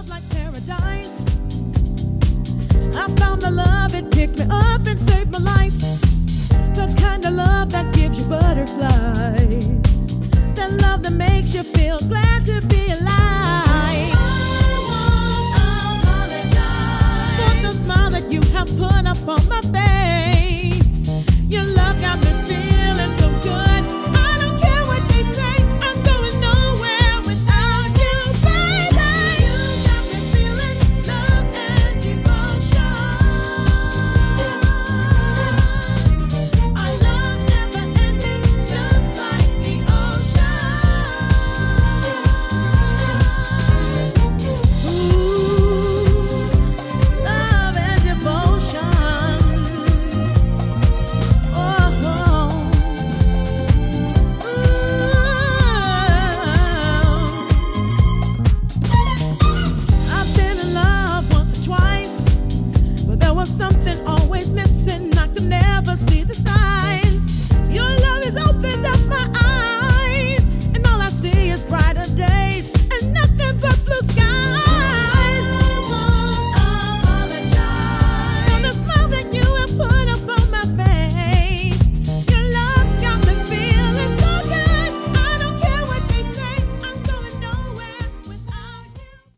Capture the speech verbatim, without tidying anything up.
like paradise. I found the love, it picked me up and saved my life. The kind of love that gives you butterflies. That love that makes you feel glad to be alive.